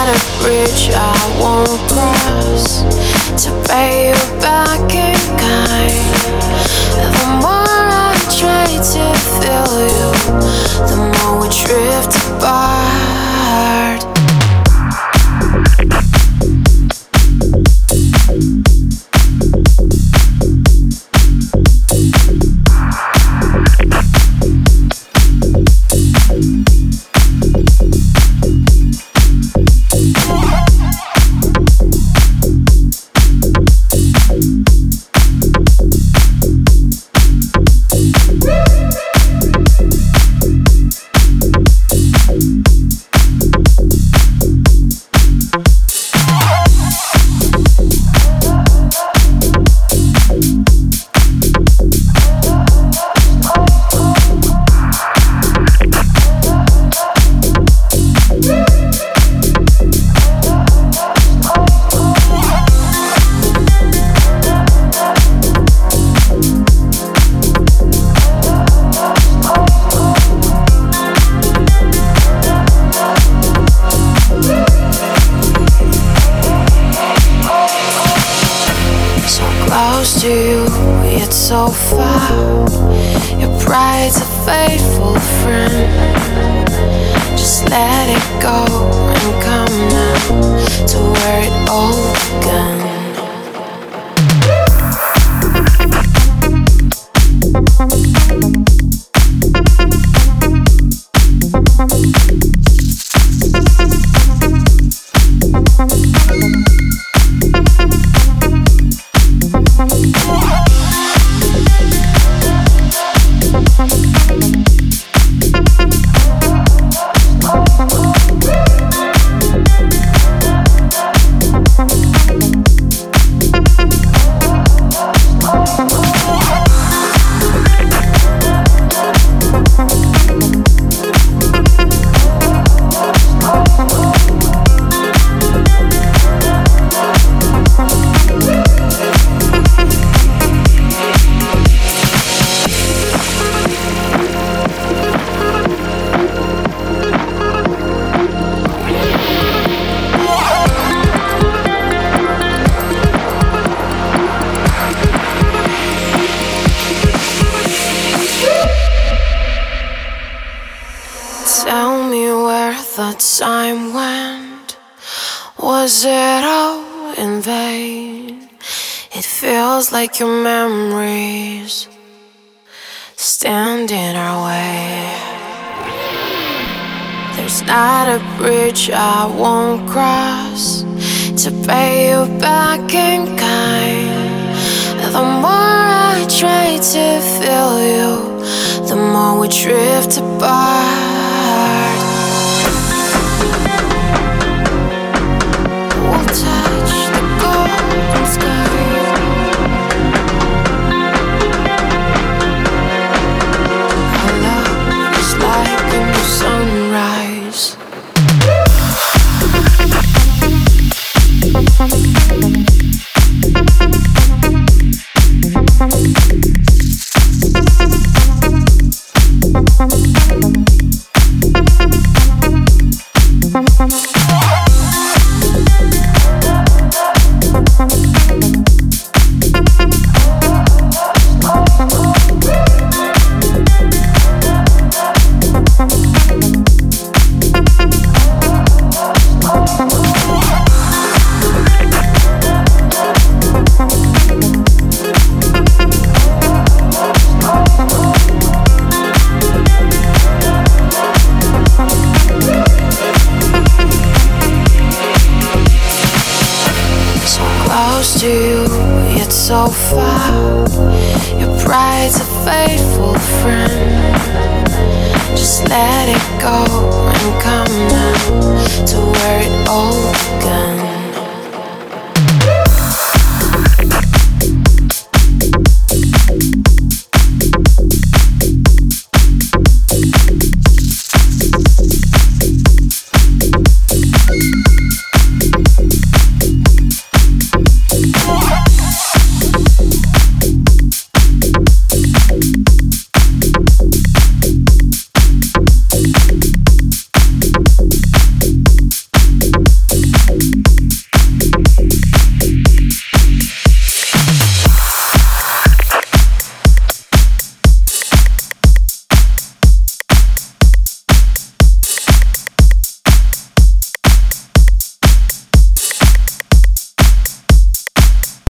a bridge I won't cross to pay you back in kind. The more I try to feel you, the more we drift apart. Close to you, yet so far. Your pride's a faithful friend. Just let it go and come now to where it all began. Tell me where the time went. Was it all in vain? It feels like your memories stand in our way. There's not a bridge I won't cross to pay you back in kind. The more I try to feel you, the more we drift apart. We'll touch the golden sky. Our love is like a new sunrise. Close to you, yet so far. Your pride's a faithful friend. Just let it go and come now to where it all began.